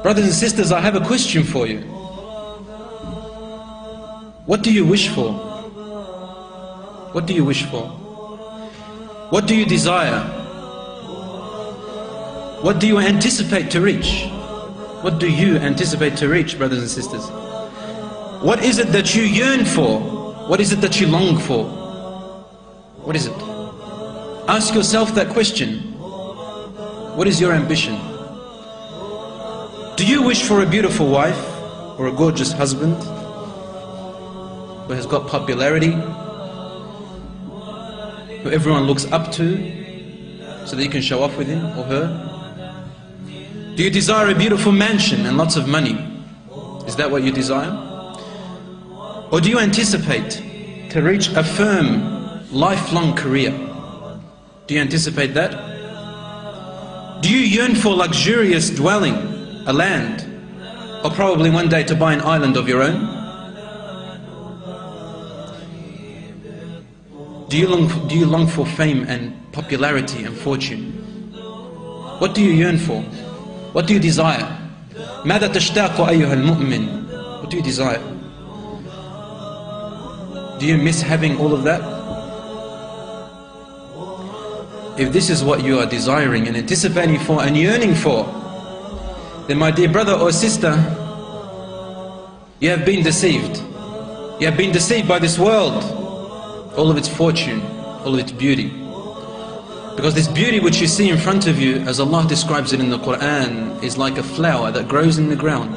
Brothers and sisters, I have a question for you. What do you wish for? What do you wish for? What do you desire? What do you anticipate to reach? What do you anticipate to reach, brothers and sisters? What is it that you yearn for? What is it that you long for? What is it? Ask yourself that question. What is your ambition? Do you wish for a beautiful wife or a gorgeous husband who has got popularity, who everyone looks up to so that you can show off with him or her? Do you desire a beautiful mansion and lots of money? Is that what you desire? Or do you anticipate to reach a firm, lifelong career? Do you anticipate that? Do you yearn for luxurious dwelling, a land, or probably one day to buy an island of your own? Do you long for fame and popularity and fortune? What do you yearn for? What do you desire? ماذا تشتاق أيها المؤمن? What do you desire? Do you miss having all of that? If this is what you are desiring and anticipating for and yearning for, then my dear brother or sister, you have been deceived. You have been deceived by this world, all of its fortune, all of its beauty. Because this beauty which you see in front of you, as Allah describes it in the Quran, is like a flower that grows in the ground.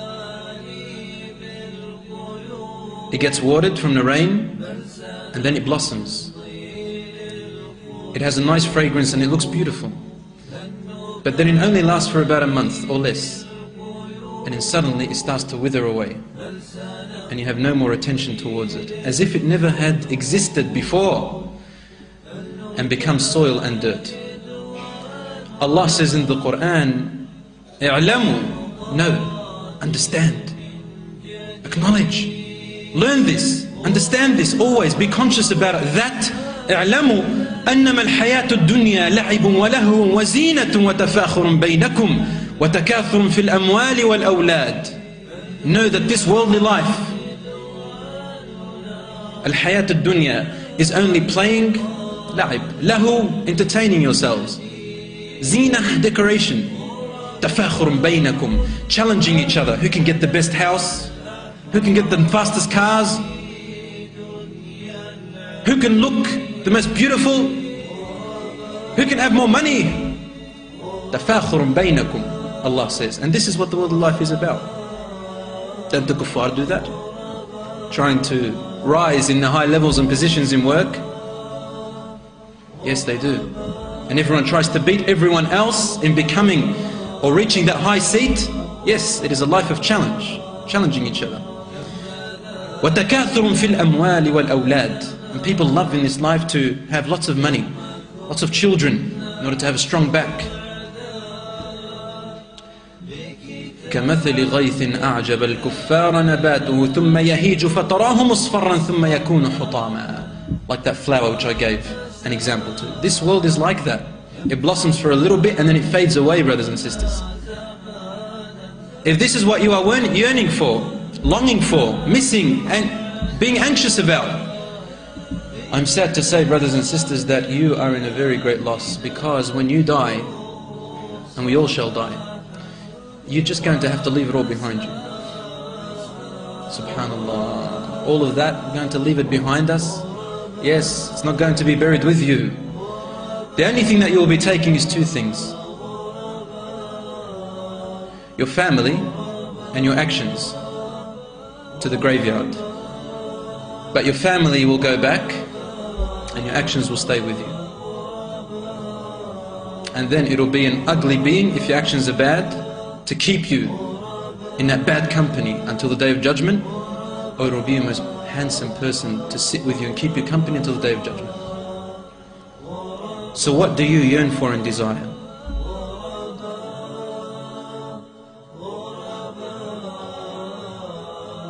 It gets watered from the rain and then it blossoms. It has a nice fragrance and it looks beautiful. But then it only lasts for about a month or less. And then suddenly it starts to wither away. And you have no more attention towards it, as if it never had existed before, and becomes soil and dirt. Allah says in the Quran, "I'lamu," know, understand, acknowledge, learn this, understand this, always be conscious about it. That "I'lamu annama al-hayatu ad-dunya la'ibun wa lahwun wa zinatun wa tafakhurun baynakum wa takathurun fil amwali wal awlad." Know that this worldly life, al-hayat ad-dunya, is only playing, la'ib, lahu, entertaining yourselves, zinah, decoration, tafakhurun baynakum, challenging each other. Who can get the best house? Who can get the fastest cars? Who can look the most beautiful? Who can have more money? Tafakhurun baynakum, Allah says. And this is what the world of life is about. Don't the kuffar do that? Trying to rise in the high levels and positions in work? Yes, they do. And everyone tries to beat everyone else in becoming or reaching that high seat. Yes, it is a life of challenge, challenging each other. وَتَكَاثُرٌ فِي الْأَمْوَالِ وَالْأَوْلَادِ. And people love in this life to have lots of money, lots of children, in order to have a strong back. كَمَثَلِ غَيْثٍ أَعْجَبَ الْكُفَّارَ نَبَاتُهُ ثُمَّ يَهِيجُ فَتَرَاهُ مُصْفَرًّا ثُمَّ يَكُونُ حُطَامًا. Like that flower which I gave an example to. This world is like that. It blossoms for a little bit and then it fades away, brothers and sisters. If this is what you are yearning for, longing for, missing and being anxious about, I'm sad to say, brothers and sisters, that you are in a very great loss, because when you die, and we all shall die, you're just going to have to leave it all behind you. Subhanallah. All of that, we're going to leave it behind us. Yes, it's not going to be buried with you. The only thing that you will be taking is two things: your family and your actions to the graveyard. But your family will go back and your actions will stay with you. And then it'll be an ugly being, if your actions are bad, to keep you in that bad company until the Day of Judgment, or it'll be a most handsome person to sit with you and keep you company until the Day of Judgment. So what do you yearn for and desire?